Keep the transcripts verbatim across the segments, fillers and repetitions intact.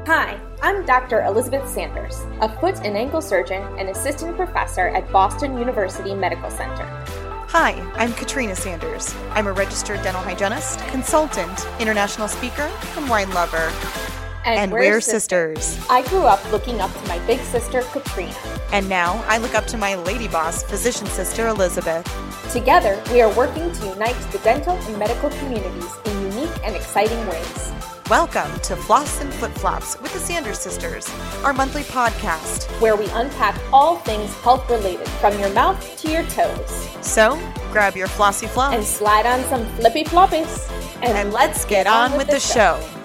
Hi, I'm Doctor Elizabeth Sanders, a foot and ankle surgeon and assistant professor at Boston University Medical Center. Hi, I'm Katrina Sanders. I'm a registered dental hygienist, consultant, international speaker, and wine lover. And, and we're, we're sisters. sisters. I grew up looking up to my big sister, Katrina. And now I look up to my lady boss, physician sister, Elizabeth. Together, we are working to unite the dental and medical communities in unique and exciting ways. Welcome to Floss and Flip Flops with the Sanders Sisters, our monthly podcast, where we unpack all things health-related from your mouth to your toes. So, grab your flossy floss and slide on some flippy floppies. And, and let's get on, on with, with the show. show.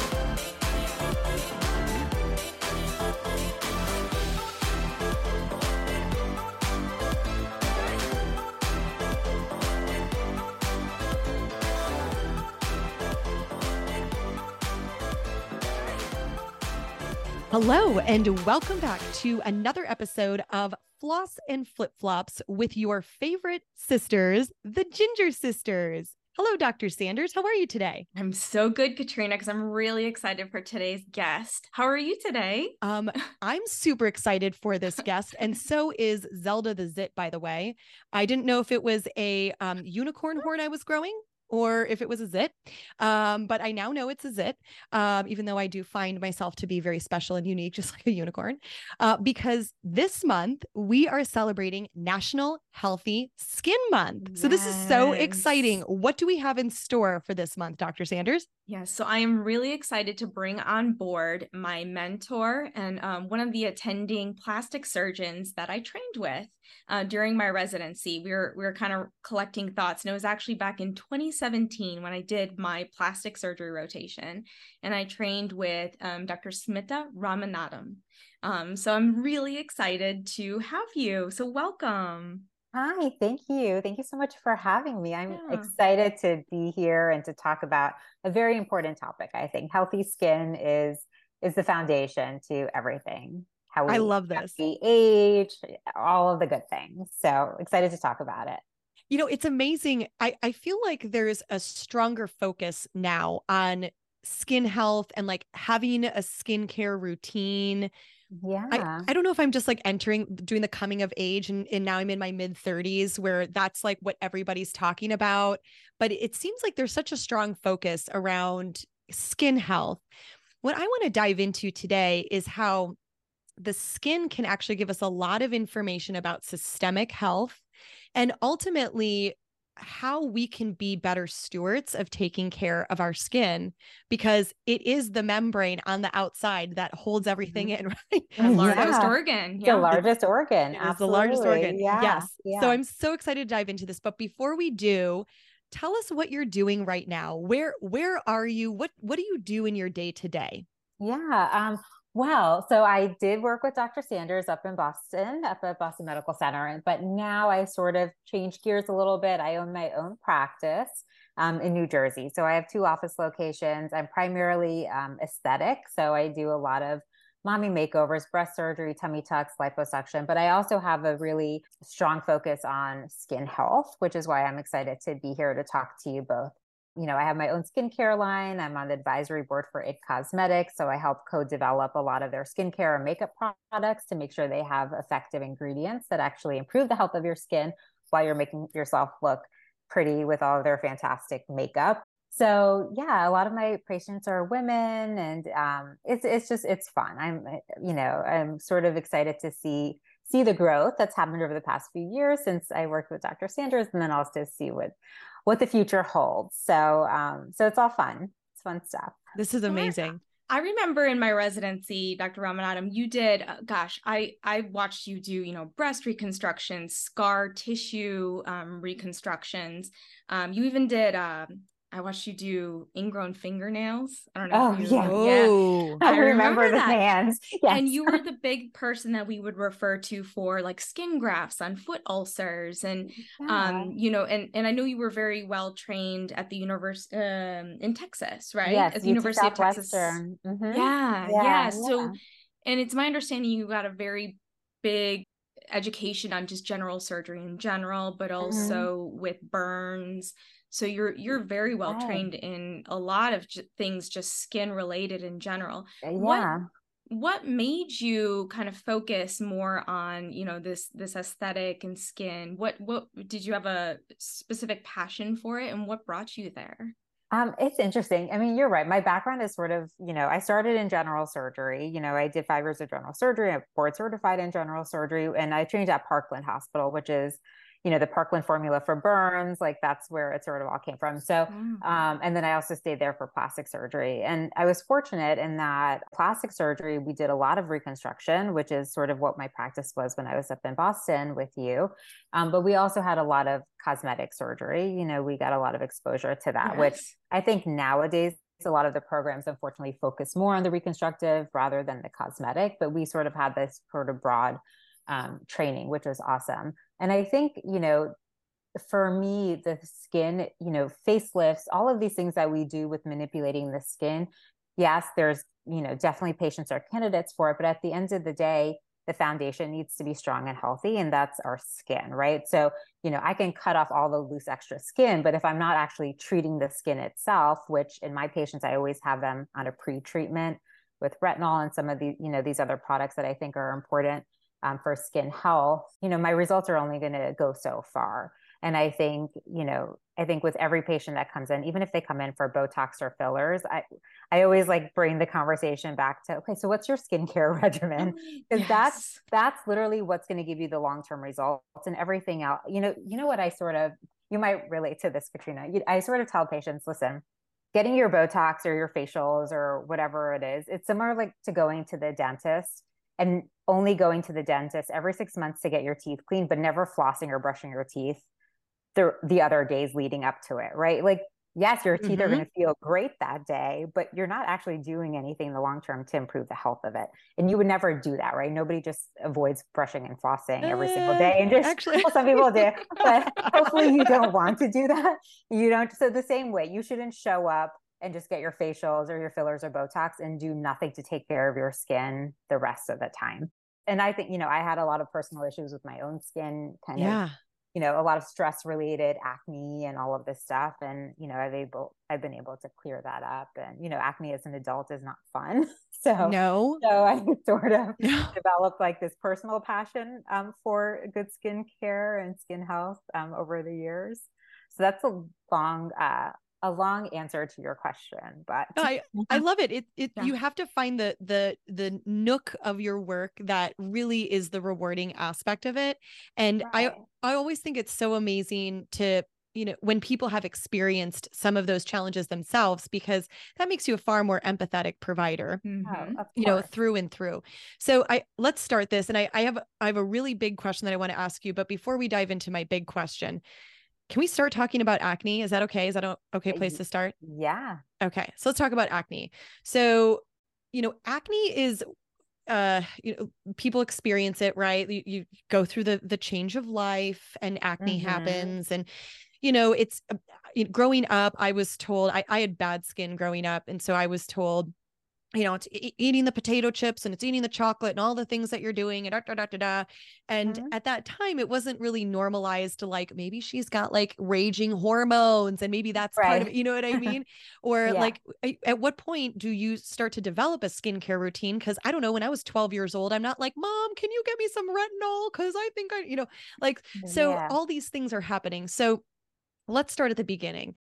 Hello, and welcome back to another episode of Floss and Flip Flops with your favorite sisters, the Ginger Sisters. Hello, Doctor Sanders. How are you today? I'm so good, Katrina, because I'm really excited for today's guest. How are you today? Um, I'm super excited for this guest, and so is Zelda the Zit, by the way. I didn't know if it was a um, unicorn horn I was growing, or if it was a zit, um, but I now know it's a zit, um, even though I do find myself to be very special and unique, just like a unicorn, uh, because this month we are celebrating National Healthy Skin Month. Yes. So this is so exciting. What do we have in store for this month, Doctor Sanders? Yes, so I am really excited to bring on board my mentor and um, one of the attending plastic surgeons that I trained with uh, during my residency. We were we were kind of collecting thoughts, and it was actually back in twenty seventeen when I did my plastic surgery rotation, and I trained with um, Doctor Smita Ramanathan. Um, so I'm really excited to have you. So welcome. Hi, thank you. Thank you so much for having me. I'm yeah. excited to be here and to talk about a very important topic. I think healthy skin is is the foundation to everything. How we, I love this. How we age, all of the good things. So excited to talk about it. You know, it's amazing. I, I feel like there's a stronger focus now on skin health and like having a skincare routine. Yeah. I, I don't know if I'm just like entering, doing the coming of age and, and now I'm in my mid thirties where that's like what everybody's talking about. But it seems like there's such a strong focus around skin health. What I want to dive into today is how the skin can actually give us a lot of information about systemic health and ultimately how we can be better stewards of taking care of our skin, because it is the membrane on the outside that holds everything in, right? The largest yeah. organ. Yeah. The largest organ. It Absolutely. is the largest organ. Yeah. Yes. Yeah. So I'm so excited to dive into this. But before we do, tell us what you're doing right now. Where where are you? What what do you do in your day to day? Yeah. Um, well, so I did work with Doctor Sanders up in Boston, up at Boston Medical Center, but now I sort of changed gears a little bit. I own my own practice um, in New Jersey. So I have two office locations. I'm primarily um, aesthetic. So I do a lot of mommy makeovers, breast surgery, tummy tucks, liposuction, but I also have a really strong focus on skin health, which is why I'm excited to be here to talk to you both. You know, I have my own skincare line. I'm on the advisory board for It Cosmetics. So I help co-develop a lot of their skincare and makeup products to make sure they have effective ingredients that actually improve the health of your skin while you're making yourself look pretty with all of their fantastic makeup. So yeah, a lot of my patients are women, and um, it's it's just it's fun. I'm you know I'm sort of excited to see see the growth that's happened over the past few years since I worked with Doctor Sanders, and then also see what what the future holds. So um, so it's all fun. It's fun stuff. This is amazing. I remember in my residency, Doctor Ramanathan, you did, uh, gosh, I, I watched you do, you know, breast reconstructions, scar tissue um, reconstructions. Um, you even did, um, I watched you do ingrown fingernails. I don't know. Oh, if you, yeah. Oh, I, I remember, remember the hands. Yes. And you were the big person that we would refer to for like skin grafts on foot ulcers. And, yeah. um, you know, and, and I know you were very well trained at the university um, in Texas, right? Yes. At the University of Texas. Mm-hmm. Yeah, yeah. Yeah. So, and it's my understanding you got a very big education on just general surgery in general, but also mm-hmm. with burns. So you're you're very well Right. trained in a lot of j- things just skin related in general. Yeah. What what made you kind of focus more on, you know, this this aesthetic and skin? What what did you have a specific passion for it, and what brought you there? Um, it's interesting. I mean, you're right. My background is sort of, you know, I started in general surgery. You know, I did five years of general surgery. I'm board certified in general surgery, and I trained at Parkland Hospital, which is, you know, the Parkland formula for burns. Like that's where it sort of all came from. So, Mm. um, and then I also stayed there for plastic surgery. And I was fortunate in that plastic surgery, we did a lot of reconstruction, which is sort of what my practice was when I was up in Boston with you. Um, but we also had a lot of cosmetic surgery. You know, we got a lot of exposure to that, Yes. which I think nowadays a lot of the programs unfortunately focus more on the reconstructive rather than the cosmetic, but we sort of had this sort of broad um, training, which was awesome. And I think, you know, for me, the skin, you know, facelifts, all of these things that we do with manipulating the skin, yes, there's, you know, definitely patients are candidates for it, but at the end of the day, the foundation needs to be strong and healthy, and that's our skin, right? So, you know, I can cut off all the loose extra skin, but if I'm not actually treating the skin itself, which in my patients, I always have them on a pre-treatment with retinol and some of the, you know, these other products that I think are important um, for skin health, you know, my results are only going to go so far. And I think, you know, I think with every patient that comes in, even if they come in for Botox or fillers, I, I always like bring the conversation back to, okay, so what's your skincare regimen? Because Yes. that's, that's literally what's going to give you the long-term results, and everything else. You know, you know what I sort of, you might relate to this, Katrina. You, I sort of tell patients, listen, getting your Botox or your facials or whatever it is, it's similar like to going to the dentist and only going to the dentist every six months to get your teeth cleaned, but never flossing or brushing your teeth the, the other days leading up to it, right? Like, yes, your teeth Mm-hmm. are going to feel great that day, but you're not actually doing anything in the long term to improve the health of it. And you would never do that, right? Nobody just avoids brushing and flossing every Uh, single day. And just, actually, well, some people do, but hopefully you don't want to do that. You don't. So the same way, you shouldn't show up and just get your facials or your fillers or Botox and do nothing to take care of your skin the rest of the time. And I think, you know, I had a lot of personal issues with my own skin, kind yeah. of, you know, a lot of stress related acne and all of this stuff. And, you know, I've able, I've been able to clear that up. And, you know, acne as an adult is not fun. So, No. so I sort of No. developed like this personal passion um, for good skin care and skin health um, over the years. So that's a long, uh, a long answer to your question, but No, I, I love it. It, it, Yeah. you have to find the, the, the nook of your work that really is the rewarding aspect of it. And right. I, I always think it's so amazing to, you know, when people have experienced some of those challenges themselves, because that makes you a far more empathetic provider. Mhm. Oh, of You know, course. through and through. So I, let's start this. And I, I have, I have a really big question that I want to ask you, but before we dive into my big question, can we start talking about acne? Is that okay? Is that an okay place to start? Yeah. Okay. So let's talk about acne. So, you know, acne is, uh, you know, people experience it, right? You, you go through the, the change of life and acne Mhm. happens. And, you know, it's uh, you know, growing up, I was told I, I had bad skin growing up. And so I was told, you know, it's e- eating the potato chips and it's eating the chocolate and all the things that you're doing and da, da, da, da, da. And Mhm. at that time, it wasn't really normalized to like, maybe she's got like raging hormones and maybe that's part of it. Right. You know what I mean? Or Yeah. like, a- at what point do you start to develop a skincare routine? Cause I don't know, when I was twelve years old, I'm not like, Mom, can you get me some retinol? Cause I think I, you know, like, so Yeah. all these things are happening. So let's start at the beginning.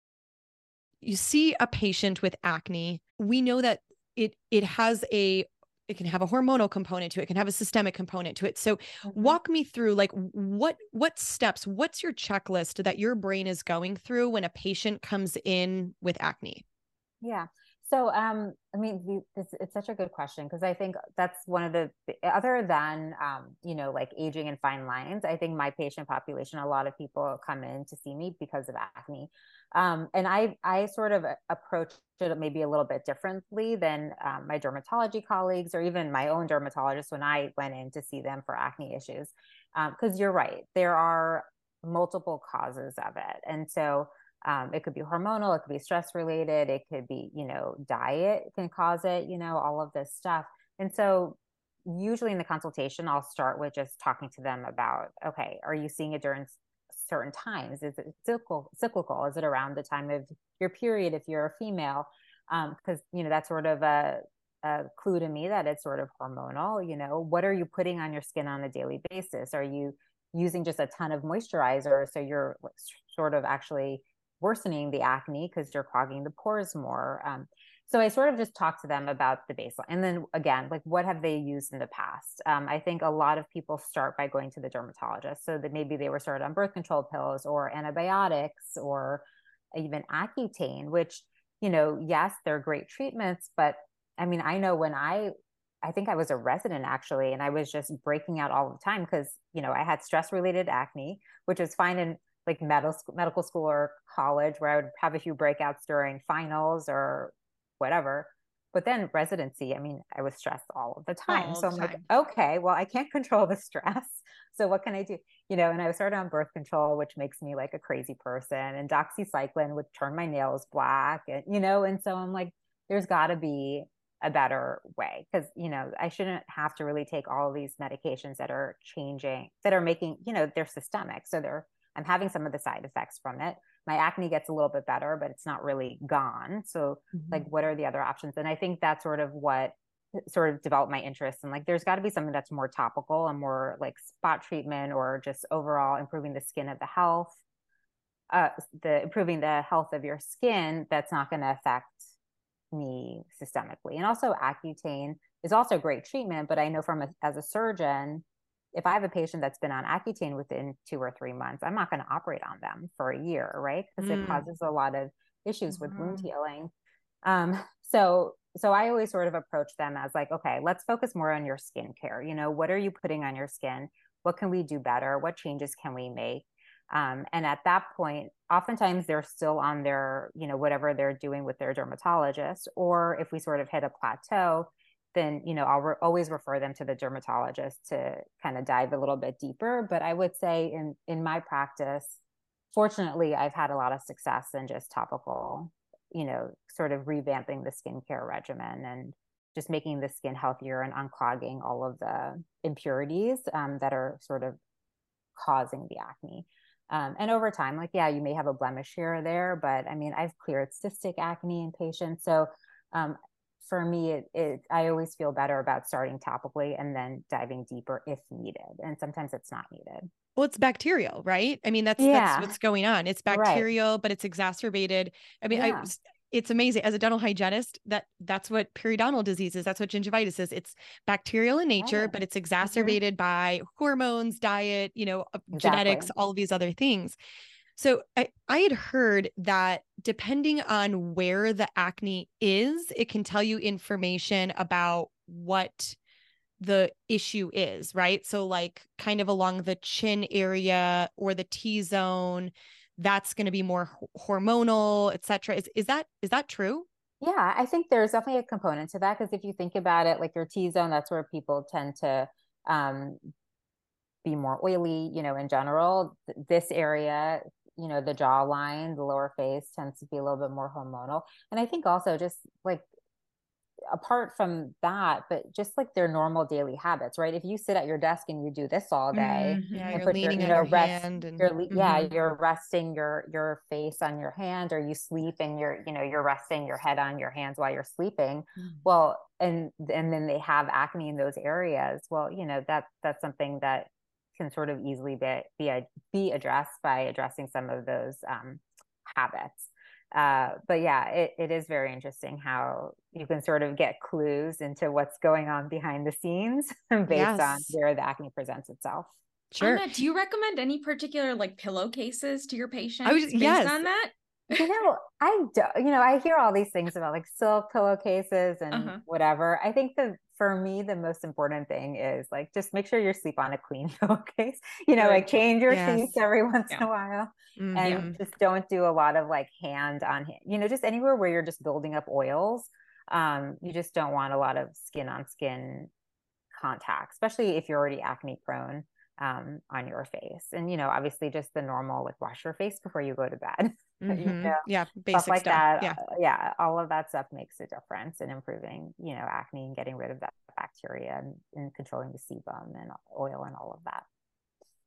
You see a patient with acne. We know that it it has a it can have a hormonal component to it, it can have a systemic component to it. So Mhm. walk me through like what what steps, what's your checklist that your brain is going through when a patient comes in with acne? Yeah. So, um, I mean, the, it's, it's such a good question because I think that's one of the, other than, um, you know, like aging and fine lines, I think my patient population, a lot of people come in to see me because of acne. Um, and I, I sort of approach it maybe a little bit differently than um, my dermatology colleagues or even my own dermatologist when I went in to see them for acne issues. Because um, you're right, there are multiple causes of it. And so, Um, it could be hormonal, it could be stress related, it could be, you know, diet can cause it, you know, all of this stuff. And so usually in the consultation, I'll start with just talking to them about, okay, are you seeing it during certain times? Is it cyclical? Cyclical? Is it around the time of your period if you're a female? Because, um, you know, that's sort of a, a clue to me that it's sort of hormonal. You know, what are you putting on your skin on a daily basis? Are you using just a ton of moisturizer, so you're sort of actually worsening the acne because you're clogging the pores more? Um, so I sort of just talked to them about the baseline. And then again, like, what have they used in the past? Um, I think a lot of people start by going to the dermatologist. So that maybe they were started on birth control pills or antibiotics or even Accutane, which, you know, yes, they're great treatments. But I mean, I know when I, I think I was a resident actually, and I was just breaking out all the time because, you know, I had stress related acne, which was fine in like medical medical school or college, where I would have a few breakouts during finals or whatever. But then residency, I mean, I was stressed all of the time. All so the I'm like, time. okay, well, I can't control the stress. So what can I do? You know, and I started on birth control, which makes me like a crazy person. And doxycycline would turn my nails black, and, you know, and so I'm like, there's got to be a better way, because, you know, I shouldn't have to really take all of these medications that are changing, that are making, you know, they're systemic. So they're, I'm having some of the side effects from it. My acne gets a little bit better, but it's not really gone. So mm-hmm. like, what are the other options? And I think that's sort of what sort of developed my interest. And like, there's got to be something that's more topical and more like spot treatment, or just overall improving the skin of the health, uh, the improving the health of your skin that's not going to affect me systemically. And also Accutane is also great treatment, but I know from a, as a surgeon, if I have a patient that's been on Accutane within two or three months, I'm not going to operate on them for a year, right? Because mm. it causes a lot of issues mm-hmm. with wound healing. Um, so, so I always sort of approach them as like, okay, let's focus more on your skincare. You know, what are you putting on your skin? What can we do better? What changes can we make? Um, and at that point, oftentimes they're still on their, you know, whatever they're doing with their dermatologist. Or if we sort of hit a plateau, then, you know, I'll re- always refer them to the dermatologist to kind of dive a little bit deeper. But I would say in, in my practice, fortunately, I've had a lot of success in just topical, you know, sort of revamping the skincare regimen and just making the skin healthier and unclogging all of the impurities um, that are sort of causing the acne. Um, and over time, like, yeah, you may have a blemish here or there, but I mean, I've cleared cystic acne in patients. So um, for me, it, it, I always feel better about starting topically and then diving deeper if needed. And sometimes it's not needed. Well, it's bacterial, right? I mean, that's, yeah. that's what's going on. It's bacterial, right. But it's exacerbated. I mean, yeah. I, it's amazing as a dental hygienist that that's what periodontal disease is. That's what gingivitis is. It's bacterial in nature, right. but it's exacerbated mm-hmm. by hormones, diet, you know, exactly. genetics, all of these other things. So I, I had heard that depending on where the acne is, it can tell you information about what the issue is, right? So like kind of along the chin area or the T-zone, that's going to be more hormonal, et cetera. Is, is that, is that true? Yeah, I think there's definitely a component to that. Because if you think about it, like your T-zone, that's where people tend to um, be more oily, you know, in general. This area, you know, the jawline, the lower face tends to be a little bit more hormonal. And I think also just like, apart from that, but just like their normal daily habits, right? If you sit at your desk and you do this all day, mm-hmm. yeah, and you're put leaning your, you on know, your rest, hand, and you're, mm-hmm. yeah, you're resting your your face on your hand, or you sleep and you're, you know, you're resting your head on your hands while you're sleeping. Mm-hmm. Well, and and then they have acne in those areas. Well, you know, that that's something that can sort of easily be be be addressed by addressing some of those um, habits. Uh, but yeah, it, it is very interesting how you can sort of get clues into what's going on behind the scenes based yes. on where the acne presents itself. Sure. Anna, do you recommend any particular like pillowcases to your patients I was, based yes. on that? You know, I do, you know, I hear all these things about like silk pillowcases and uh-huh. whatever. I think that for me, the most important thing is like, just make sure you sleep on a clean pillowcase, you know, Good. like change your yes. sheets every once yeah. in a while mm-hmm. and just don't do a lot of like hand on hand, you know, just anywhere where you're just building up oils. Um, you just don't want a lot of skin on skin contact, especially if you're already acne prone. Um, on your face. And, you know, obviously just the normal, like wash your face before you go to bed. Mm-hmm. you know, yeah. Basic stuff like stuff. that. Yeah. Uh, yeah. All of that stuff makes a difference in improving, you know, acne and getting rid of that bacteria and, and controlling the sebum and oil and all of that.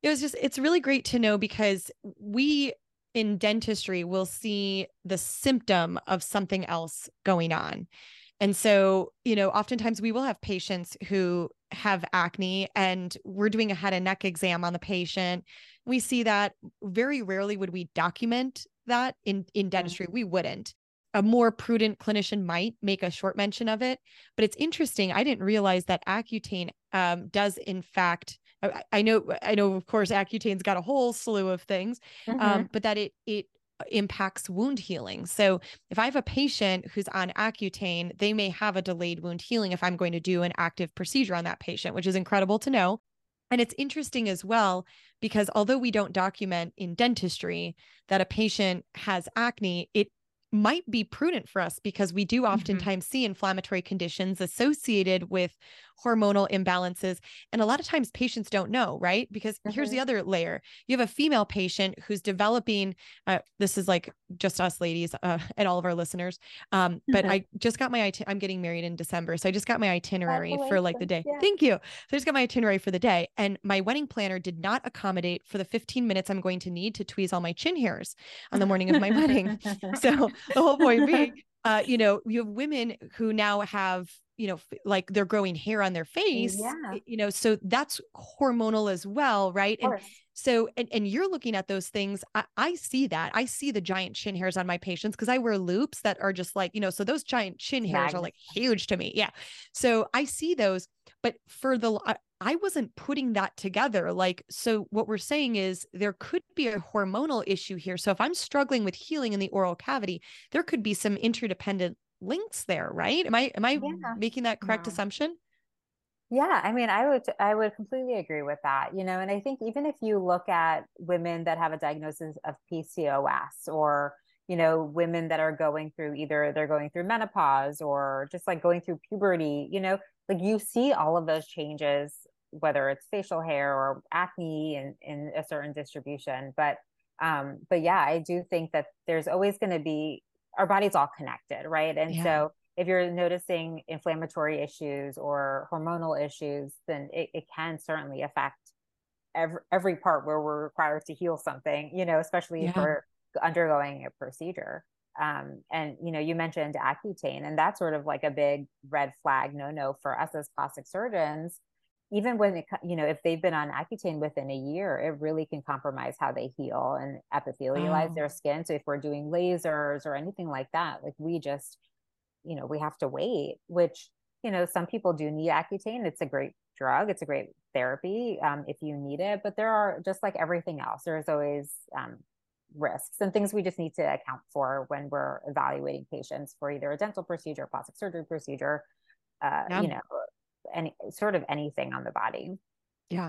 It was just, it's really great to know because we in dentistry will see the symptom of something else going on. And so, you know, oftentimes we will have patients who have acne and we're doing a head and neck exam on the patient. We see that. Very rarely would we document that in, in dentistry. We wouldn't. A more prudent clinician might make a short mention of it, but it's interesting. I didn't realize that Accutane um, does in fact, I, I know, I know, of course, Accutane's got a whole slew of things, Mm-hmm. um, but that it, it impacts wound healing. So if I have a patient who's on Accutane, they may have a delayed wound healing if I'm going to do an active procedure on that patient, which is incredible to know. And it's interesting as well, because although we don't document in dentistry that a patient has acne, it might be prudent for us because we do oftentimes mm-hmm. see inflammatory conditions associated with hormonal imbalances. And a lot of times patients don't know, right? Because mm-hmm. here's the other layer. You have a female patient who's developing, uh, this is like just us ladies uh, and all of our listeners. Um, but I just got my, I'm getting married in December. So I just got my itinerary for like the day. Yeah. Thank you. So I just got my itinerary for the day. And my wedding planner did not accommodate for the fifteen minutes I'm going to need to tweeze all my chin hairs on the morning of my wedding. So the whole point being, uh, you know, you have women who now have, you know, f- like they're growing hair on their face, yeah. you know, so that's hormonal as well. Right. And so, and, and you're looking at those things. I, I see that. I see the giant chin hairs on my patients because I wear loops that are just like, you know, so those giant chin hairs Magnet. Are like huge to me. Yeah. So I see those, but for the, I, I wasn't putting that together. Like, so what we're saying is there could be a hormonal issue here. So if I'm struggling with healing in the oral cavity, there could be some interdependent links there, right? Am I, am I yeah. making that correct yeah. assumption? Yeah. I mean, I would, I would completely agree with that, you know, and I think even if you look at women that have a diagnosis of P C O S or, you know, women that are going through either they're going through menopause or just like going through puberty, you know, like you see all of those changes, whether it's facial hair or acne in, in a certain distribution. But, um, but yeah, I do think that there's always going to be, our body's all connected, right? And yeah. so if you're noticing inflammatory issues or hormonal issues, then it, it can certainly affect every, every part where we're required to heal something, you know, especially yeah. if we're undergoing a procedure. Um, and, you know, you mentioned Accutane, and that's sort of like a big red flag no-no for us as plastic surgeons. Even when, it, you know, if they've been on Accutane within a year, it really can compromise how they heal and epithelialize oh. their skin. So if we're doing lasers or anything like that, like we just, you know, we have to wait, which, you know, some people do need Accutane. It's a great drug. It's a great therapy um, if you need it. But there are, just like everything else, there's always um, risks and things we just need to account for when we're evaluating patients for either a dental procedure, plastic surgery procedure, uh, yeah. you know, any sort of anything on the body. Yeah.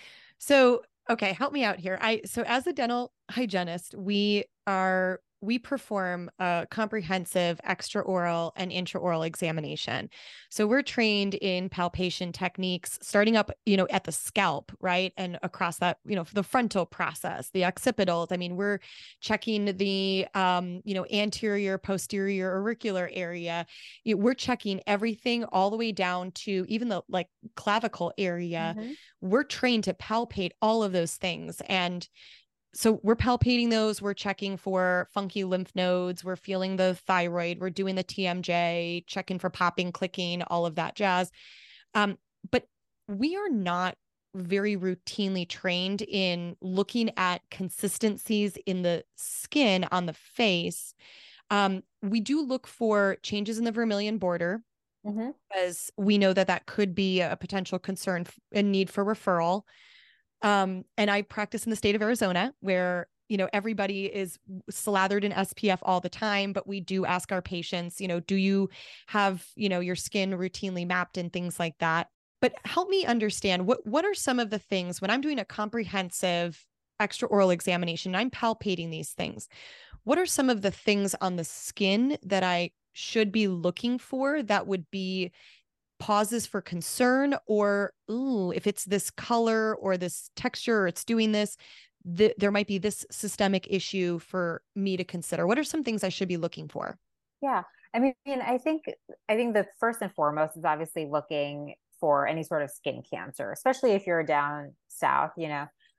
So, okay, help me out here. I, so as a dental hygienist, we are, we perform a comprehensive extraoral and intraoral examination. So we're trained in palpation techniques, starting up, you know, at the scalp, right? And across that, you know, the frontal process, the occipitals. I mean, we're checking the, um, you know, anterior, posterior, auricular area. We're checking everything all the way down to even the like clavicle area. Mm-hmm. We're trained to palpate all of those things. And so we're palpating those, we're checking for funky lymph nodes, we're feeling the thyroid, we're doing the T M J, checking for popping, clicking, all of that jazz. Um, but we are not very routinely trained in looking at consistencies in the skin on the face. Um, we do look for changes in the vermilion border, mm-hmm. because we know that that could be a potential concern and need for referral. Um, and I practice in the state of Arizona where, you know, everybody is slathered in S P F all the time, but we do ask our patients, you know, do you have, you know, your skin routinely mapped and things like that. But help me understand what, what are some of the things when I'm doing a comprehensive extraoral examination, I'm palpating these things. What are some of the things on the skin that I should be looking for that would be pauses for concern, or ooh, if it's this color or this texture, or it's doing this, th- there might be this systemic issue for me to consider. What are some things I should be looking for? Yeah. I mean, I think, I think the first and foremost is obviously looking for any sort of skin cancer, especially if you're down south, you know,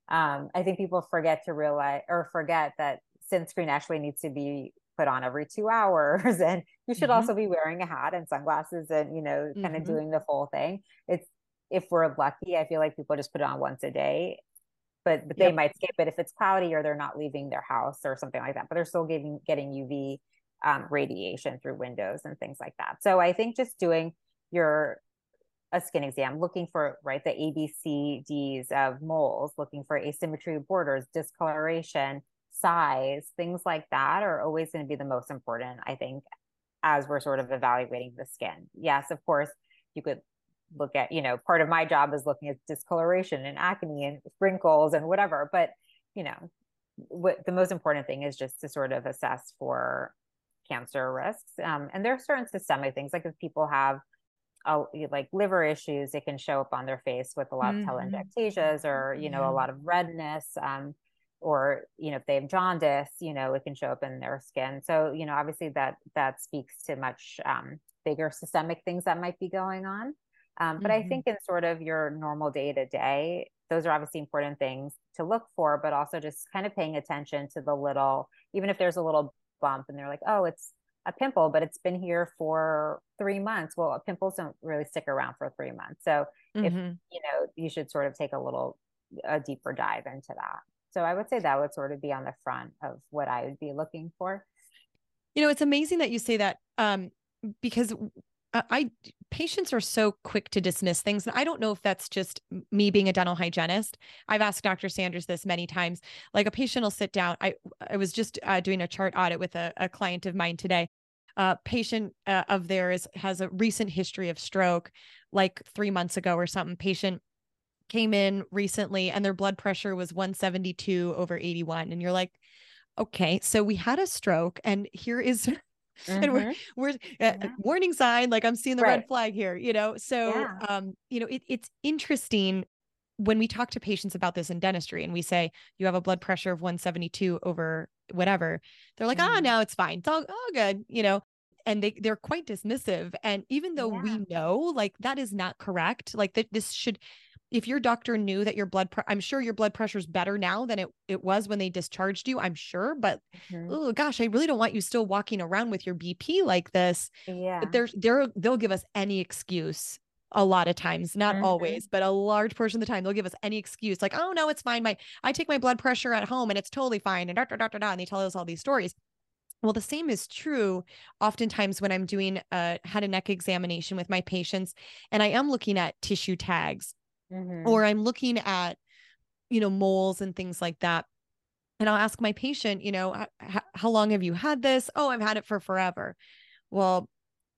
Um, I think people forget to realize or forget that sunscreen actually needs to be put on every two hours. And you should Mm-hmm. also be wearing a hat and sunglasses and, you know, kind of Mm-hmm. doing the full thing. It's, if we're lucky, I feel like people just put it on once a day, but, but they Yep. might skip it if it's cloudy or they're not leaving their house or something like that, but they're still getting, getting U V um, radiation through windows and things like that. So I think just doing your, a skin exam, looking for, right, the A B C Ds of moles, looking for asymmetry of borders, discoloration, size, things like that are always going to be the most important, I think, as we're sort of evaluating the skin. Yes, of course, you could look at, you know, part of my job is looking at discoloration and acne and wrinkles and whatever, but, you know, what the most important thing is just to sort of assess for cancer risks. Um, and there are certain systemic things, like if people have uh, like liver issues, it can show up on their face with a lot of Mm-hmm. telangiectasias or, you know, Yeah. a lot of redness, um, or, you know, if they have jaundice, you know, it can show up in their skin. So, you know, obviously that, that speaks to much um, bigger systemic things that might be going on. Um, but Mm-hmm. I think in sort of your normal day to day, those are obviously important things to look for, but also just kind of paying attention to the little, even if there's a little bump and they're like, oh, it's a pimple, but it's been here for three months. Well, pimples don't really stick around for three months. So Mm-hmm. if, you know, you should sort of take a little, a deeper dive into that. So I would say that would sort of be on the front of what I would be looking for. You know, it's amazing that you say that, um, because I, I patients are so quick to dismiss things. And I don't know if that's just me being a dental hygienist. I've asked Doctor Sanders this many times. Like a patient will sit down. I, I was just uh, doing a chart audit with a, a client of mine today. A uh, patient uh, of theirs has a recent history of stroke, like three months ago or something. Patient came in recently and their blood pressure was one seventy-two over eighty-one. And you're like, okay, so we had a stroke and here is, mm-hmm. and we're, we're uh, yeah. warning sign, like I'm seeing the right. red flag here, you know? So, yeah. um, you know, it, it's interesting when we talk to patients about this in dentistry and we say, you have a blood pressure of one seventy-two over whatever. They're like, mm-hmm. ah, no, it's fine. It's all, all good, you know? And they, they're quite dismissive. And even though yeah. we know like that is not correct, like that this should, if your doctor knew that your blood, pre- I'm sure your blood pressure is better now than it, it was when they discharged you, I'm sure, but mm-hmm. oh gosh, I really don't want you still walking around with your B P like this. Yeah. But there's, they're, they'll give us any excuse a lot of times, not mm-hmm. always, but a large portion of the time, they'll give us any excuse like, oh no, it's fine. My, I take my blood pressure at home and it's totally fine. And da, da, da, da, da, and they tell us all these stories. Well, the same is true oftentimes when I'm doing a head and neck examination with my patients and I am looking at tissue tags mm-hmm. or I'm looking at, you know, moles and things like that. And I'll ask my patient, you know, h- how long have you had this? Oh, I've had it for forever. Well,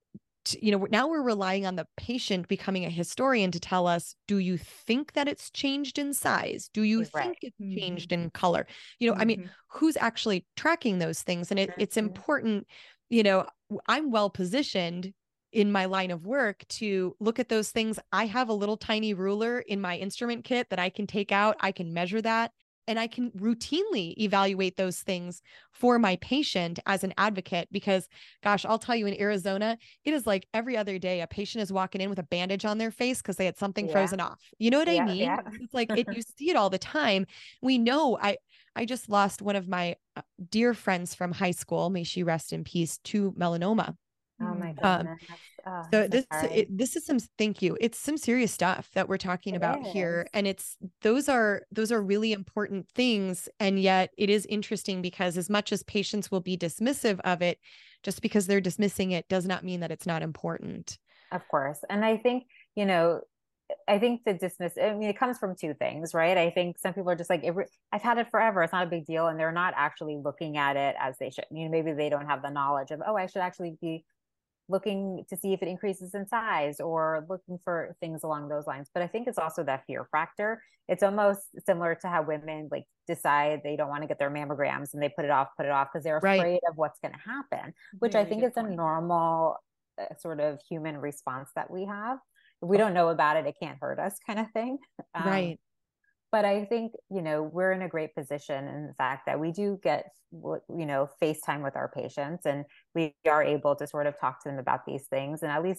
t- you know, now we're relying on the patient becoming a historian to tell us, do you think that it's changed in size? Do you right. think it's mm-hmm. changed in color? You know, mm-hmm. I mean, who's actually tracking those things? And it, mm-hmm. it's important, you know, I'm well positioned in my line of work to look at those things. I have a little tiny ruler in my instrument kit that I can take out. I can measure that. And I can routinely evaluate those things for my patient as an advocate, because gosh, I'll tell you in Arizona, it is like every other day, a patient is walking in with a bandage on their face because they had something yeah. frozen off. You know what yeah, I mean? Yeah. It's like, it, you see it all the time. We know I, I just lost one of my dear friends from high school. May she rest in peace, to melanoma. Oh my goodness. Um, oh, so this, it, this is some, thank you. It's some serious stuff that we're talking it about is. here. And it's, those are, those are really important things. And yet it is interesting because as much as patients will be dismissive of it, just because they're dismissing it does not mean that it's not important. Of course. And I think, you know, I think the dismiss, I mean, it comes from two things, right? I think some people are just like, I've had it forever. It's not a big deal. And they're not actually looking at it as they should. You know, maybe they don't have the knowledge of, oh, I should actually be looking to see if it increases in size or looking for things along those lines. But I think it's also that fear factor. It's almost similar to how women like decide they don't want to get their mammograms and they put it off, put it off because they're afraid right. of what's going to happen, which Very I think is point. a normal uh, sort of human response that we have. If we don't know about it, it can't hurt us kind of thing. Um, right. But I think, you know, we're in a great position in the fact that we do get, you know, FaceTime with our patients and we are able to sort of talk to them about these things and at least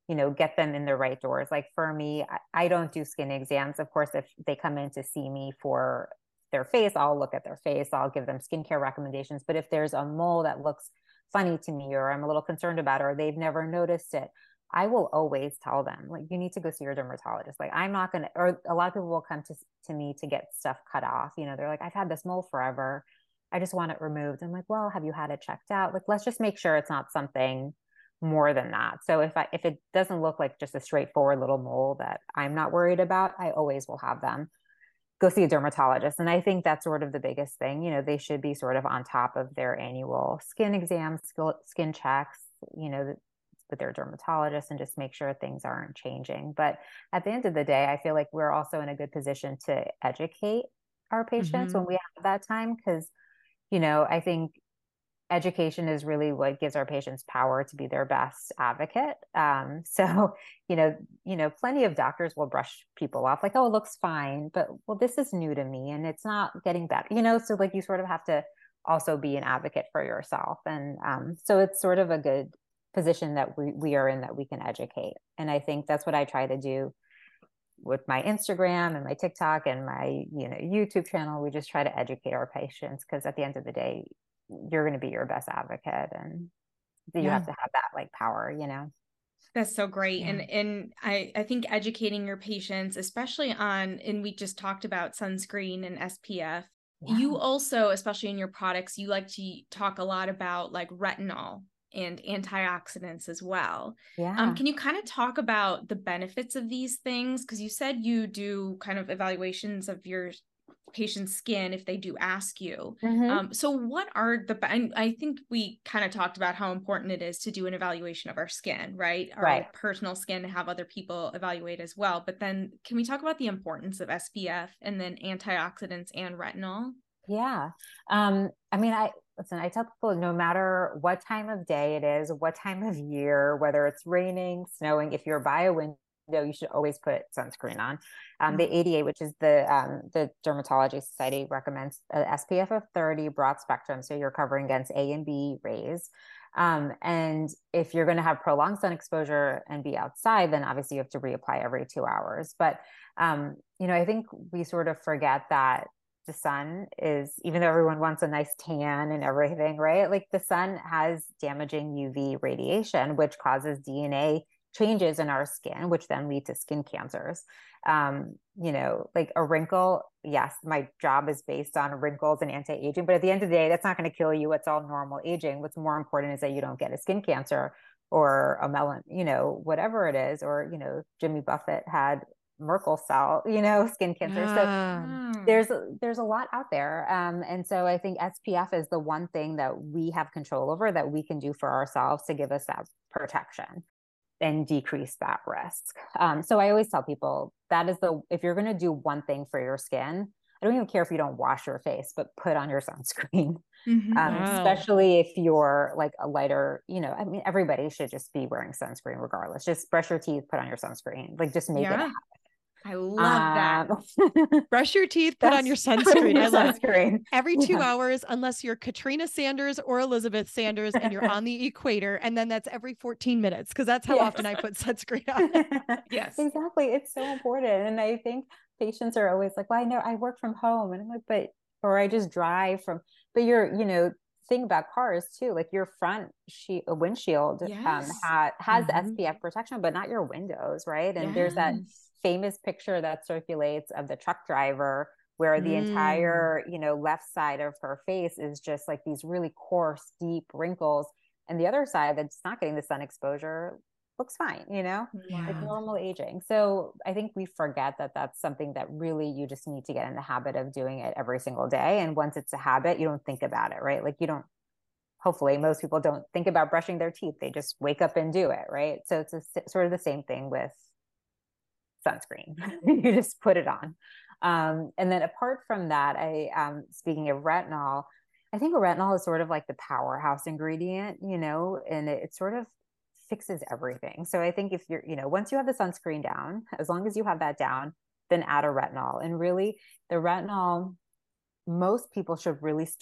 you know, get them in the right doors. Like for me, I, I don't do skin exams. Of course, if they come in to see me for their face, I'll look at their face, I'll give them skincare recommendations. But if there's a mole that looks funny to me, or I'm a little concerned about it, or they've never noticed it, I will always tell them, like, you need to go see your dermatologist. Like, I'm not going to, or a lot of people will come to, to me to get stuff cut off. You know, they're like, I've had this mole forever, I just want it removed. I'm like, well, have you had it checked out? Like, let's just make sure it's not something more than that. So if I, if it doesn't look like just a straightforward little mole that I'm not worried about, I always will have them go see a dermatologist. And I think that's sort of the biggest thing. You know, they should be sort of on top of their annual skin exams, skin checks, you know, with their dermatologist, and just make sure things aren't changing. But at the end of the day, I feel like we're also in a good position to educate our patients Mm-hmm. when we have that time. Because, you know, I think education is really what gives our patients power to be their best advocate. Um, so, you know, you know, plenty of doctors will brush people off like, oh, it looks fine, but well, this is new to me and it's not getting better, you know? So like, you sort of have to also be an advocate for yourself. And um, so it's sort of a good position that we, we are in, that we can educate. And I think that's what I try to do with my Instagram and my TikTok and my, you know, YouTube channel. We just try to educate our patients, because at the end of the day, you're going to be your best advocate, and you Yeah. have to have that like power, you know. That's so great. Yeah. And and I, I think educating your patients, especially on, and we just talked about sunscreen and S P F. Yeah. You also, especially in your products, you like to talk a lot about like retinol and antioxidants as well. Yeah. Um, can you kind of talk about the benefits of these things? Because you said you do kind of evaluations of your patient's skin if they do ask you. Mhm. Um, so what are the, and I think we kind of talked about how important it is to do an evaluation of our skin, right? Our Right. personal skin, to have other people evaluate as well. But then can we talk about the importance of S P F and then antioxidants and retinol? Yeah. Um, I mean, I listen, I tell people, no matter what time of day it is, what time of year, whether it's raining, snowing, if you're by a window, you should always put sunscreen on. Um, the A D A, which is the um, the Dermatology Society, recommends an S P F of thirty, broad spectrum, so you're covering against A and B rays. Um, and if you're going to have prolonged sun exposure and be outside, then obviously you have to reapply every two hours. But um, you know, I think we sort of forget that the sun is, even though everyone wants a nice tan and everything, right? Like, the sun has damaging U V radiation, which causes D N A changes in our skin, which then lead to skin cancers. Um, you know, like a wrinkle, yes, my job is based on wrinkles and anti-aging, but at the end of the day, that's not going to kill you. It's all normal aging. What's more important is that you don't get a skin cancer or a melon, you know, whatever it is, or, you know, Jimmy Buffett had Merkel cell, you know, skin cancer. Yeah. So there's, there's a lot out there. Um, and so I think S P F is the one thing that we have control over, that we can do for ourselves to give us that protection and decrease that risk. Um, so I always tell people that is the, if you're going to do one thing for your skin, I don't even care if you don't wash your face, but put on your sunscreen. Mm-hmm. Um, Wow. especially if you're like a lighter, you know, I mean, everybody should just be wearing sunscreen regardless. Just brush your teeth, put on your sunscreen, like just make Yeah. it happen. I love that. Um, Brush your teeth, put on your sunscreen. I love it. sunscreen. Every two Yeah. hours, unless you're Katrina Sanders or Elizabeth Sanders and you're on the equator. And then that's every fourteen minutes, because that's how Yes. often I put sunscreen on. Yes. Exactly. It's so important. And I think patients are always like, well, I know I work from home. And I'm like, but, or I just drive from, but you're, you know, thing about cars too, like your front sheet, a windshield um, Yes. ha- has Mhm. S P F protection, but not your windows, right? And there's that Yes. famous picture that circulates of the truck driver where the Mm. entire, you know, left side of her face is just like these really coarse, deep wrinkles. And the other side that's not getting the sun exposure looks fine, you know, like Yeah. normal aging. So I think we forget that that's something that really you just need to get in the habit of doing it every single day. And once it's a habit, you don't think about it, right? Like you don't, hopefully most people don't think about brushing their teeth. They just wake up and do it, right? So it's a, sort of the same thing with sunscreen. You just put it on. Um, and then apart from that, I, um, speaking of retinol, I think retinol is sort of like the powerhouse ingredient, you know, and it, it sort of fixes everything. So I think if you're, you know, once you have the sunscreen down, as long as you have that down, then add a retinol. And really the retinol, most people should really start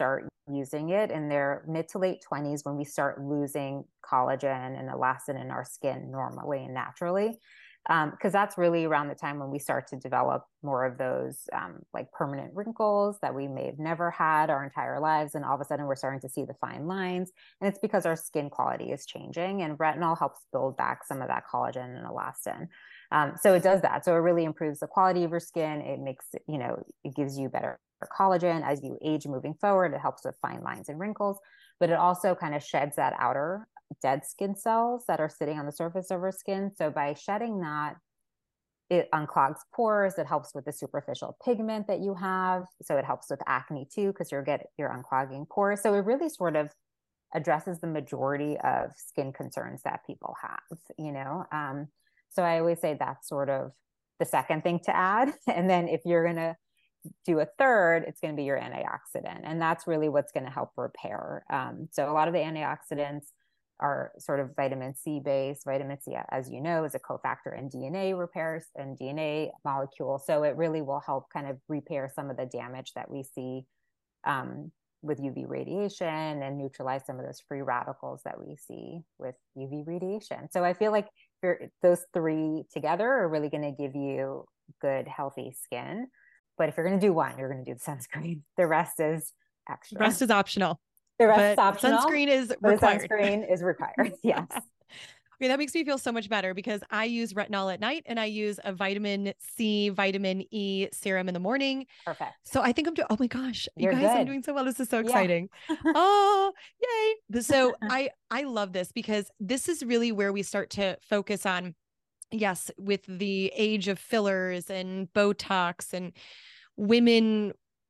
using it in their mid to late twenties, when we start losing collagen and elastin in our skin normally and naturally. Um, because that's really around the time when we start to develop more of those um, like permanent wrinkles that we may have never had our entire lives. And all of a sudden we're starting to see the fine lines. And it's because our skin quality is changing, and retinol helps build back some of that collagen and elastin. Um, so it does that. So it really improves the quality of your skin. It makes, you know, it gives you better collagen as you age moving forward. It helps with fine lines and wrinkles, but it also kind of sheds that outer dead skin cells that are sitting on the surface of our skin. So by shedding that, it unclogs pores. It helps with the superficial pigment that you have. So it helps with acne too, because you're get you're unclogging pores. So it really sort of addresses the majority of skin concerns that people have, you know? Um, so I always say that's sort of the second thing to add. And then if you're going to do a third, it's going to be your antioxidant. And that's really what's going to help repair. Um, so a lot of the antioxidants are sort of vitamin C based. Vitamin C, as you know, is a cofactor in D N A repairs and D N A molecule. So it really will help kind of repair some of the damage that we see um, with U V radiation, and neutralize some of those free radicals that we see with U V radiation. So I feel like those three together are really going to give you good, healthy skin. But if you're going to do one, you're going to do the sunscreen. The rest is extra. The rest is optional. The rest but is optional. Sunscreen is but required. Sunscreen is required. Yes. Okay, that makes me feel so much better, because I use retinol at night and I use a vitamin C, vitamin E serum in the morning. Perfect. So I think I'm doing, oh my gosh, you You're guys, good. I'm doing so well. This is so Yeah. exciting. Oh, yay. So I, I love this, because this is really where we start to focus on, yes, with the age of fillers and Botox, and women,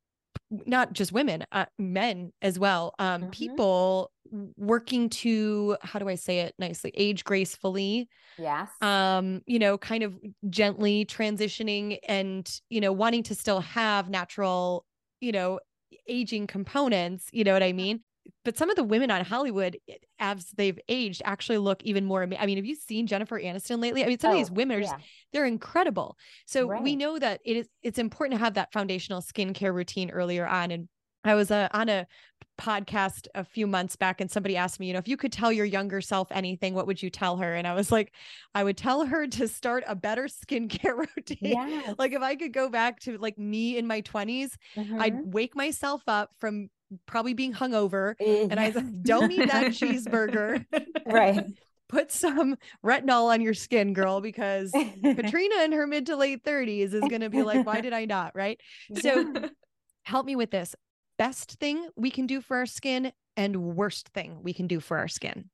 not just women, uh, men as well. Um, Mhm. People working to, how do I say it nicely? Age gracefully. Yes. Um, you know, kind of gently transitioning, and, you know, wanting to still have natural, you know, aging components, you know what I mean? But some of the women on Hollywood, as they've aged, actually look even more ama- I mean, have you seen Jennifer Aniston lately? I mean, some Oh, of these women are just, yeah. they're incredible. So Right. we know that it is, it's important to have that foundational skincare routine earlier on. And I was uh, on a podcast a few months back, and somebody asked me, you know, if you could tell your younger self anything, what would you tell her? And I was like, I would tell her to start a better skincare routine. Yes. Like if I could go back to like me in my twenties, Mhm. I'd wake myself up from probably being hungover, Yeah. and I said, don't eat that cheeseburger. Right. Put some retinol on your skin, girl, because Katrina in her mid to late thirties is going to be like, why did I not? Right. So help me with this. Best thing we can do for our skin, and worst thing we can do for our skin.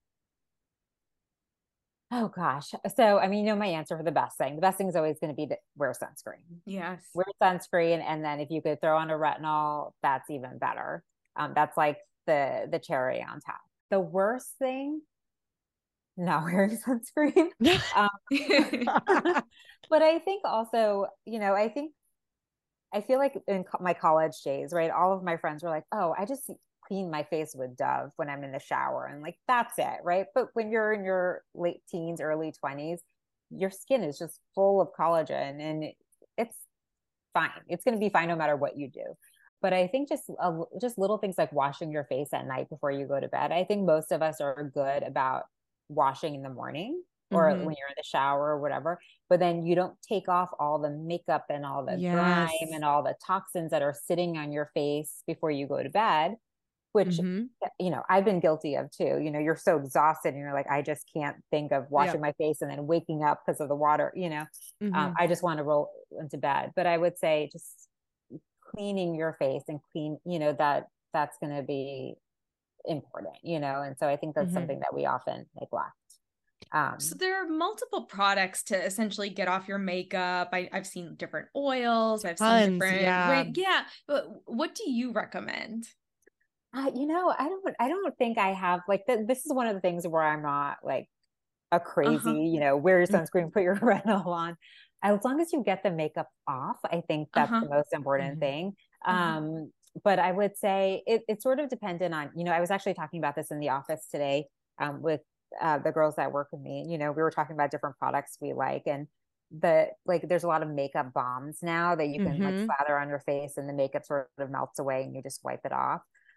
Oh gosh. So, I mean, you know, my answer for the best thing, the best thing is always going to be to wear sunscreen. Yes. Wear sunscreen. And then if you could throw on a retinol, that's even better. Um, that's like the, the cherry on top. The worst thing, not wearing sunscreen. um, but I think also, you know, I think, I feel like in co- my college days, right, all of my friends were like, oh, I just clean my face with Dove when I'm in the shower. And like, that's it, right? But when you're in your late teens, early twenties, your skin is just full of collagen, and it, it's fine. It's going to be fine no matter what you do. But I think just uh, just little things like washing your face at night before you go to bed. I think most of us are good about washing in the morning, or Mhm. when you're in the shower or whatever, but then you don't take off all the makeup and all the Yes. grime and all the toxins that are sitting on your face before you go to bed, which, Mhm. you know, I've been guilty of too. You know, you're so exhausted and you're like, I just can't think of washing Yeah. my face and then waking up because of the water, you know, um, Mhm. I just want to roll into bed. But I would say just cleaning your face and clean, you know, that that's going to be important, you know? And so I think that's Mhm. something that we often neglect. Um, So there are multiple products to essentially get off your makeup. I, I've seen different oils. I've Tons, seen different, yeah. ran- yeah. But what do you recommend? uh, you know, I don't, I don't think I have like, th- this is one of the things where I'm not like a crazy, Uh-huh. you know, wear your Mhm. sunscreen, put your retinol on. As long as you get the makeup off, I think that's Uh-huh. the most important Mhm. thing. Mhm. Um, but I would say it, it's sort of dependent on, you know, I was actually talking about this in the office today um, with uh, the girls that work with me. You know, we were talking about different products we like, and the like there's a lot of makeup bombs now that you can like Mhm. slather on your face and the makeup sort of melts away and you just wipe it off.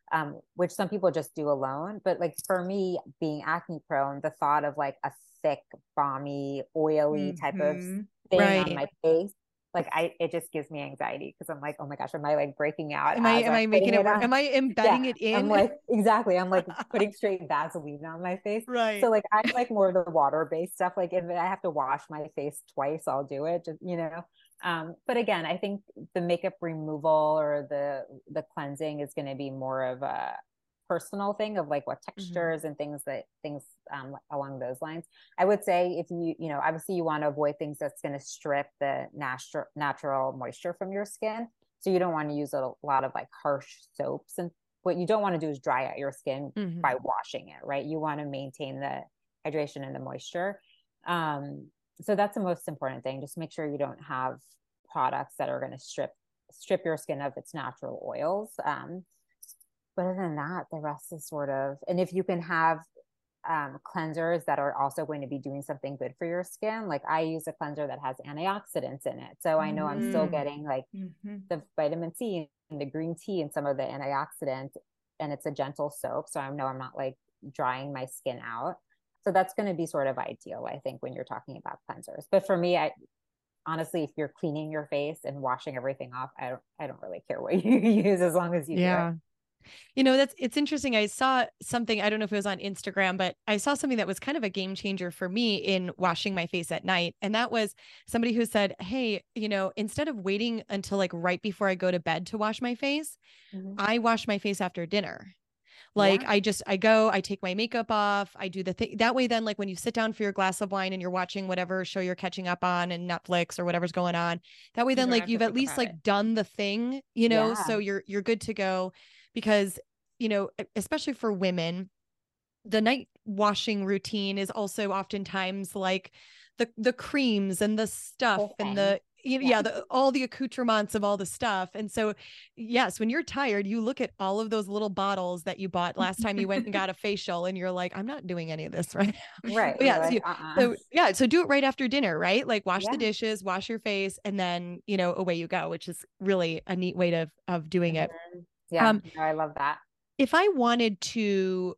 um, which some people just do alone. But like for me, being acne prone, the thought of like a thick, balmy, oily type of Mm-hmm. thing Right. on my face, like I, it just gives me anxiety because I'm like, oh my gosh, am I like breaking out? Am I, as am I'm I making putting it work? on? Am I embedding Yeah, it in? I'm like, exactly. I'm like putting straight Vaseline on my face. Right. So like, I like more of the water-based stuff. Like if I have to wash my face twice, I'll do it, just, you know? Um, but again, I think the makeup removal or the, the cleansing is going to be more of a personal thing of like what textures mm-hmm. and things that things um, along those lines. I would say if you, you know, obviously you want to avoid things that's going to strip the natural, natural moisture from your skin. So you don't want to use a lot of like harsh soaps, and what you don't want to do is dry out your skin mm-hmm. by washing it, right? You want to maintain the hydration and the moisture. Um, so that's the most important thing. Just make sure you don't have products that are going to strip, strip your skin of its natural oils. Um, But other than that, the rest is sort of, and if you can have um, cleansers that are also going to be doing something good for your skin, like I use a cleanser that has antioxidants in it. So I know mm-hmm. I'm still getting like mm-hmm. the vitamin C and the green tea and some of the antioxidants, and it's a gentle soap. So I know I'm not like drying my skin out. So that's going to be sort of ideal, I think, when you're talking about cleansers. But for me, I honestly, if you're cleaning your face and washing everything off, I don't, I don't really care what you use as long as you yeah. do it. You know, that's, it's interesting. I saw something, I don't know if it was on Instagram, but I saw something that was kind of a game changer for me in washing my face at night. And that was somebody who said, hey, you know, instead of waiting until like right before I go to bed to wash my face, mm-hmm. I wash my face after dinner. Like yeah. I just, I go, I take my makeup off, I do the thing that way. Then like when you sit down for your glass of wine and you're watching whatever show you're catching up on and Netflix or whatever's going on, that way, then like you've at least like it. done the thing, you know, yeah. so you're, you're good to go. Because, you know, especially for women, the night washing routine is also oftentimes like the, the creams and the stuff okay. and the, you know, yeah, yeah the, all the accoutrements of all the stuff. And so, yes, when you're tired, you look at all of those little bottles that you bought last time you went and got a facial, and you're like, I'm not doing any of this right now. Right. Yeah. Like, so, you, uh-uh. so yeah. So do it right after dinner, right? Like wash yeah. the dishes, wash your face, and then, you know, away you go, which is really a neat way to, of doing it. Mm-hmm. Yeah. Um, no, I love that. If I wanted to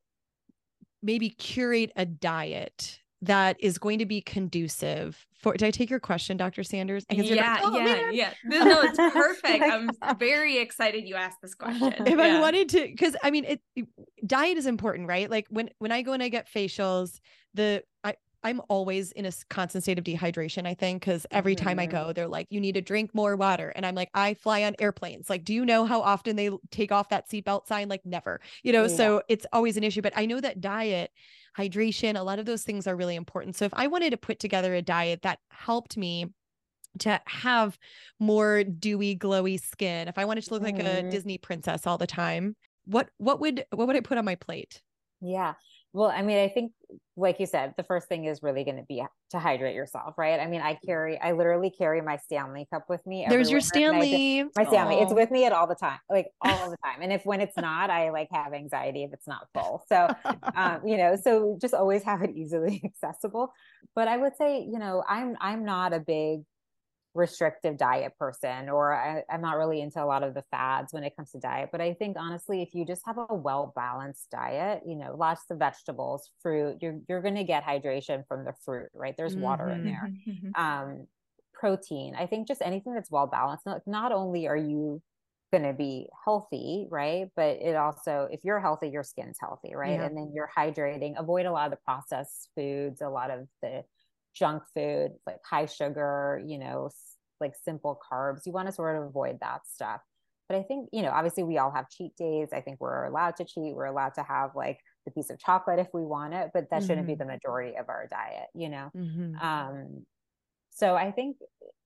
maybe curate a diet that is going to be conducive for, did I take your question, Doctor Sanders? Yeah, like, oh, yeah, man. yeah. No, it's perfect. I'm very excited you asked this question. If yeah. I wanted to, because I mean, it, diet is important, right? Like when, when I go and I get facials, the, I, I'm always in a constant state of dehydration, I think, because every time I go, they're like, you need to drink more water. And I'm like, I fly on airplanes. Like, do you know how often they take off that seatbelt sign? Like never, you know, yeah. so it's always an issue. But I know that diet, hydration, a lot of those things are really important. So if I wanted to put together a diet that helped me to have more dewy, glowy skin, if I wanted to look mm-hmm. like a Disney princess all the time, what, what would, what would I put on my plate? Yeah. Well, I mean, I think, like you said, the first thing is really going to be to hydrate yourself, right? I mean, I carry, I literally carry my Stanley cup with me. There's your Stanley. Just, my Aww. Stanley. It's with me at all the time, like all the time. And if, when it's not, I like have anxiety if it's not full. So, um, you know, so just always have it easily accessible. But I would say, you know, I'm, I'm not a big restrictive diet person, or I, I'm not really into a lot of the fads when it comes to diet. But I think honestly, if you just have a well-balanced diet, you know, lots of vegetables, fruit, you're, you're going to get hydration from the fruit, right? There's mm-hmm. water in there. Mm-hmm. Um, protein. I think just anything that's well-balanced. Not, not only are you going to be healthy, right? But it also, if you're healthy, your skin's healthy, right? Yeah. And then you're hydrating, avoid a lot of the processed foods, a lot of the junk food, like high sugar, you know, like simple carbs. You want to sort of avoid that stuff. But I think, you know, obviously we all have cheat days. I think we're allowed to cheat. We're allowed to have like the piece of chocolate if we want it, but that mm-hmm. shouldn't be the majority of our diet, you know? Mm-hmm. Um, so I think,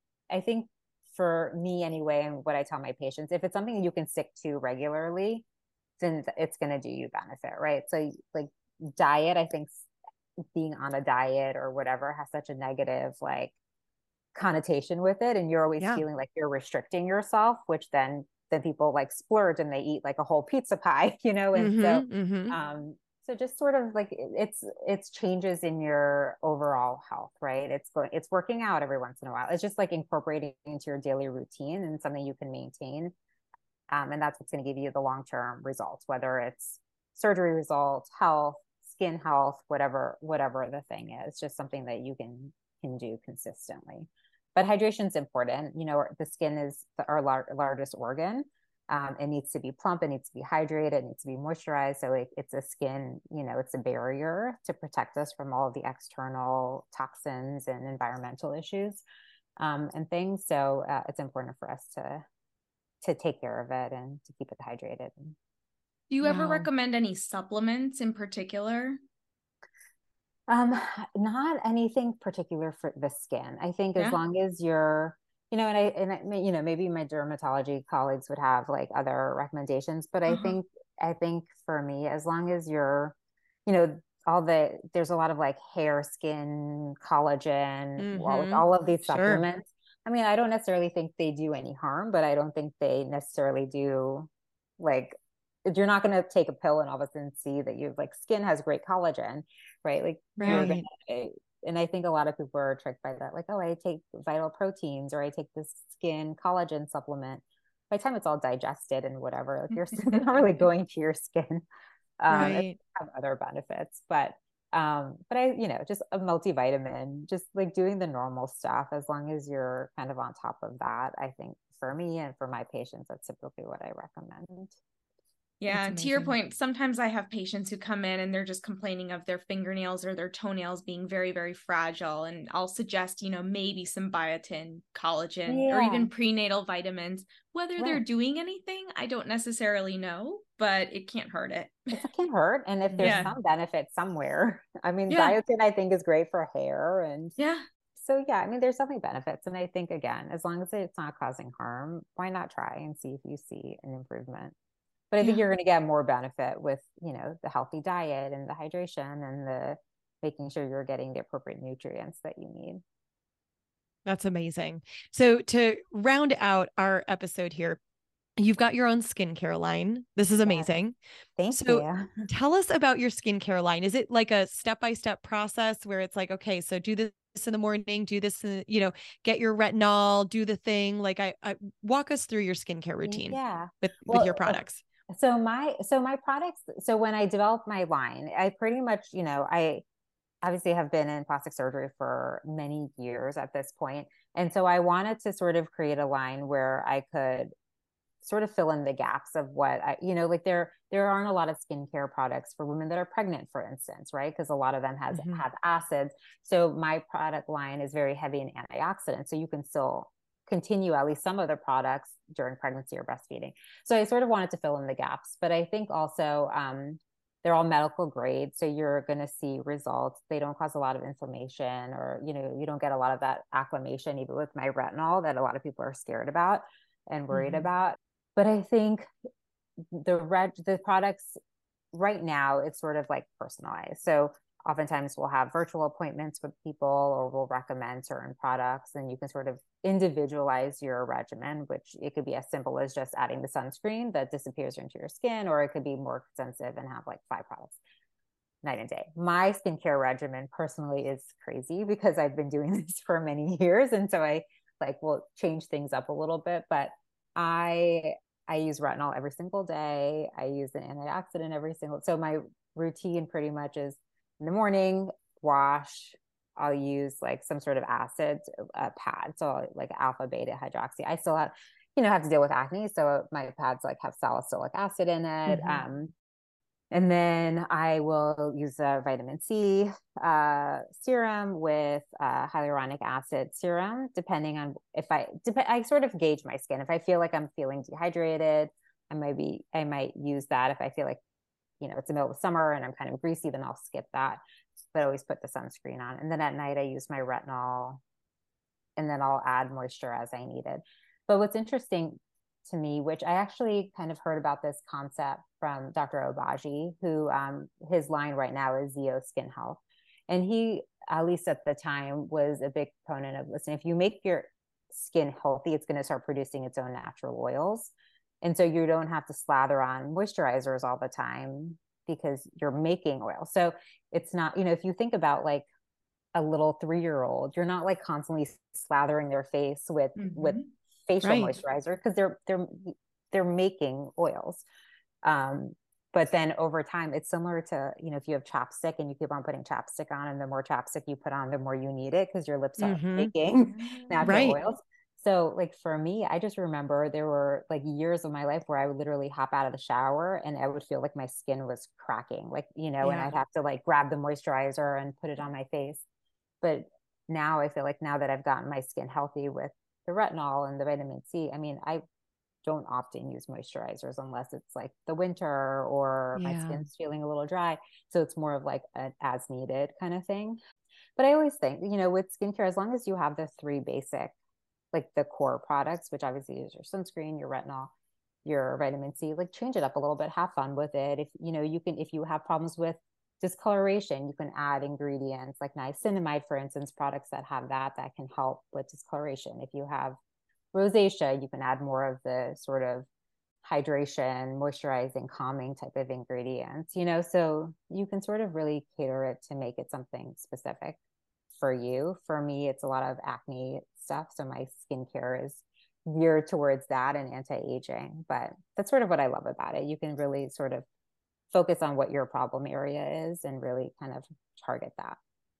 I think for me anyway, and what I tell my patients, if it's something you can stick to regularly, then it's going to do you benefit, right? So like diet, I think being on a diet or whatever has such a negative like connotation with it, and you're always yeah. feeling like you're restricting yourself, which then then people like splurge and they eat like a whole pizza pie, you know. And mm-hmm, so mm-hmm. um so just sort of like it's it's changes in your overall health, right? It's going it's working out every once in a while. It's just like incorporating into your daily routine and something you can maintain. Um, and that's what's going to give you the long-term results, whether it's surgery results, health, skin health, whatever, whatever the thing is, just something that you can, can do consistently. But hydration is important. You know, the skin is our lar- largest organ. Um, it needs to be plump, it needs to be hydrated, it needs to be moisturized. So it, it's a skin, you know, it's a barrier to protect us from all of the external toxins and environmental issues um, and things. So uh, it's important for us to to take care of it and to keep it hydrated. Do you yeah. ever recommend any supplements in particular? Um, not anything particular for the skin. I think as Yeah. long as you're, you know, and I, and I, you know, maybe my dermatology colleagues would have like other recommendations, but I Uh-huh. think, I think for me, as long as you're, you know, all the, there's a lot of like hair, skin, collagen, all, Mhm. all of these Sure. supplements. I mean, I don't necessarily think they do any harm, but I don't think they necessarily do like, you're not going to take a pill and all of a sudden see that you've like skin has great collagen, right? Like you're Right. gonna, and I think a lot of people are tricked by that. Like, oh, I take vital proteins or I take this skin collagen supplement. By the time it's all digested and whatever, like you're not really going to your skin. Um, Right. have other benefits, but um, but I, you know, just a multivitamin, just like doing the normal stuff, as long as you're kind of on top of that, I think for me and for my patients, that's typically what I recommend. Yeah, That's to your amazing. point, sometimes I have patients who come in and they're just complaining of their fingernails or their toenails being very, very fragile. And I'll suggest, you know, maybe some biotin, collagen, or Yeah, even prenatal vitamins. Whether they're right. doing anything, I don't necessarily know, but it can't hurt it. It can hurt. And if there's Yeah. some benefit somewhere, I mean, Yeah. biotin, I think is great for hair. And Yeah. so, yeah, I mean, there's definitely benefits. And I think, again, as long as it's not causing harm, why not try and see if you see an improvement? But I think Yeah. you're going to get more benefit with, you know, the healthy diet and the hydration and the making sure you're getting the appropriate nutrients that you need. That's amazing. So to round out our episode here, you've got your own skincare line. This is Yeah. amazing. Thank So you. tell us about your skincare line. Is it like a step-by-step process where it's like, okay, so do this in the morning, do this, in, you know, get your retinol, do the thing. Like I, I walk us through your skincare routine Yeah. with, Well, with your products. So my, so my products, so when I developed my line, I pretty much, you know, I obviously have been in plastic surgery for many years at this point. And so I wanted to sort of create a line where I could sort of fill in the gaps of what I, you know, like there, there aren't a lot of skincare products for women that are pregnant, for instance, right? Because a lot of them has Mhm. have acids. So my product line is very heavy in antioxidants. So you can still continue at least some of the products during pregnancy or breastfeeding. So I sort of wanted to fill in the gaps, but I think also um, they're all medical grade. So you're going to see results. They don't cause a lot of inflammation, or, you know, you don't get a lot of that acclimation, even with my retinol that a lot of people are scared about and worried Mhm. about. But I think the red, the products right now, it's sort of like personalized. So oftentimes we'll have virtual appointments with people, or we'll recommend certain products, and you can sort of individualize your regimen, which it could be as simple as just adding the sunscreen that disappears into your skin, or it could be more extensive and have like five products night and day. My skincare regimen personally is crazy because I've been doing this for many years. And so I like will change things up a little bit, but I I use retinol every single day. I use an antioxidant every single. So my routine pretty much is in the morning, wash. I'll use like some sort of acid uh, pad. So like alpha, beta, hydroxy. I still have, you know, have to deal with acne. So my pads like have salicylic acid in it. Mhm. Um, and then I will use a vitamin C uh, serum with uh, hyaluronic acid serum, depending on if I, dep- I sort of gauge my skin. If I feel like I'm feeling dehydrated, I might be, I might use that. If I feel like, you know, it's the middle of summer and I'm kind of greasy, then I'll skip that. But I always put the sunscreen on. And then at night I use my retinol, and then I'll add moisture as I need it. But what's interesting to me, which I actually kind of heard about this concept from Doctor Obagi, who um, his line right now is Zeo Skin Health. And he, at least at the time, was a big proponent of, listen, if you make your skin healthy, it's going to start producing its own natural oils. And so you don't have to slather on moisturizers all the time because you're making oil. So it's not, you know, if you think about like a little three-year-old, you're not like constantly slathering their face with, Mhm. with facial Right. moisturizer, because they're they're they're making oils. Um, but then over time, it's similar to, you know, if you have chapstick and you keep on putting chapstick on, and the more chapstick you put on, the more you need it because your lips are Mm-hmm. making natural Right. oils. So like for me, I just remember there were like years of my life where I would literally hop out of the shower and I would feel like my skin was cracking, like, you know, Yeah. and I'd have to like grab the moisturizer and put it on my face. But now I feel like now that I've gotten my skin healthy with the retinol and the vitamin C, I mean, I don't often use moisturizers unless it's like the winter or my Yeah. skin's feeling a little dry. So it's more of like an as needed kind of thing. But I always think, you know, with skincare, as long as you have the three basic, like the core products, which obviously is your sunscreen, your retinol, your vitamin C, like change it up a little bit, have fun with it. If, you know, you can, if you have problems with discoloration, you can add ingredients like niacinamide, for instance, products that have that, that can help with discoloration. If you have rosacea, you can add more of the sort of hydration, moisturizing, calming type of ingredients, you know, so you can sort of really cater it to make it something specific for you. For me, it's a lot of acne stuff. So my skincare is geared towards that and anti-aging, but that's sort of what I love about it. You can really sort of focus on what your problem area is and really kind of target that.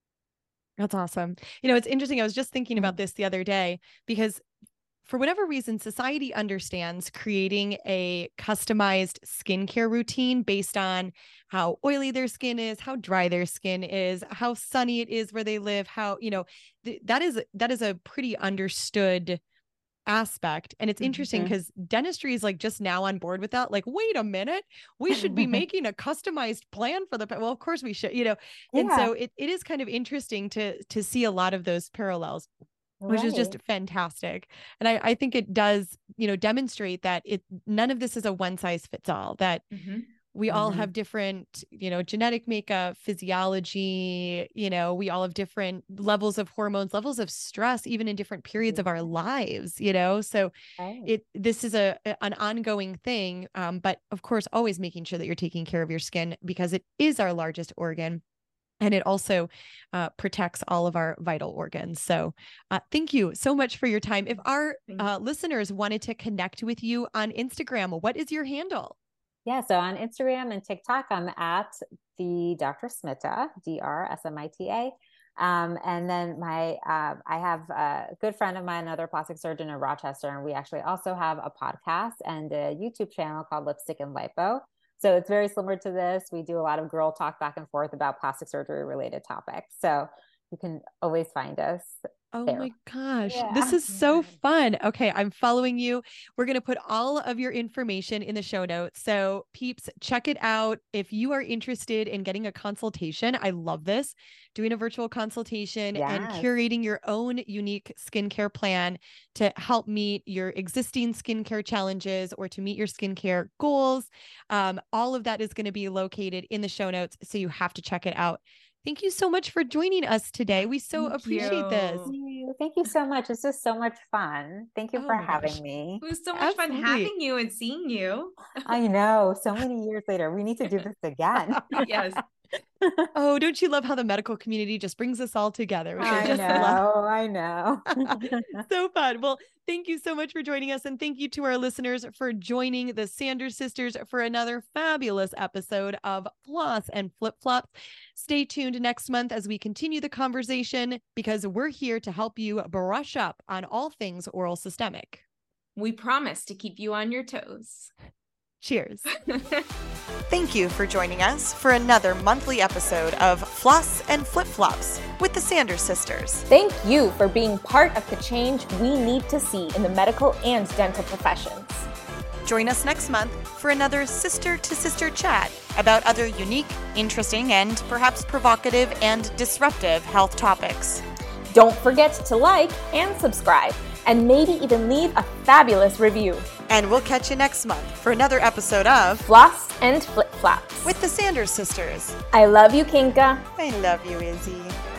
That's awesome. You know, it's interesting. I was just thinking about this the other day because for whatever reason, society understands creating a customized skincare routine based on how oily their skin is, how dry their skin is, how sunny it is where they live, how, you know, th- that is, that is a pretty understood aspect. And it's interesting because mm-hmm. dentistry is like just now on board with that. Like, wait a minute, we should be making a customized plan for the, well, of course we should, you know? And yeah. so it, it is kind of interesting to, to see a lot of those parallels. Which right. is just fantastic. And I, I think it does, you know, demonstrate that it, none of this is a one size fits all, that mm-hmm. we mm-hmm. all have different, you know, genetic makeup, physiology, you know, we all have different levels of hormones, levels of stress, even in different periods mm-hmm. of our lives, you know, so right. it, this is a, an ongoing thing. Um, but of course, always making sure that you're taking care of your skin because it is our largest organ. And it also uh, protects all of our vital organs. So uh, thank you so much for your time. If our uh, listeners wanted to connect with you on Instagram, what is your handle? Yeah, so on Instagram and TikTok, I'm at the Doctor Smita, D R S M I T A. Um, and then my, uh, I have a good friend of mine, another plastic surgeon in Rochester, and we actually also have a podcast and a YouTube channel called Lipstick and Lipo. So it's very similar to this. We do a lot of girl talk back and forth about plastic surgery related topics. So you can always find us. Oh there. my gosh, yeah. this is so fun. Okay, I'm following you. We're going to put all of your information in the show notes. So peeps, check it out. If you are interested in getting a consultation, I love this, doing a virtual consultation yes. and curating your own unique skincare plan to help meet your existing skincare challenges or to meet your skincare goals. Um, all of that is going to be located in the show notes. So you have to check it out. Thank you so much for joining us today. We so Thank appreciate you. this. Thank you. Thank you so much. It's just so much fun. Thank you oh for having gosh. me. It was so much Absolutely. fun having you and seeing you. I know. So many years later, we need to do this again. Yes. Oh, don't you love how the medical community just brings us all together? Which I, I just know, love. I know. So fun. Well, thank you so much for joining us. And thank you to our listeners for joining the Sanders sisters for another fabulous episode of Floss and Flip Flops. Stay tuned next month as we continue the conversation because we're here to help you brush up on all things oral systemic. We promise to keep you on your toes. Cheers. Thank you for joining us for another monthly episode of Floss and Flip Flops with the Sanders sisters. Thank you for being part of the change we need to see in the medical and dental professions. Join us next month for another sister-to-sister chat about other unique, interesting, and perhaps provocative and disruptive health topics. Don't forget to like and subscribe, and maybe even leave a fabulous review. And we'll catch you next month for another episode of Floss and Flip Flops with the Sanders sisters. I love you, Kinka. I love you, Izzy.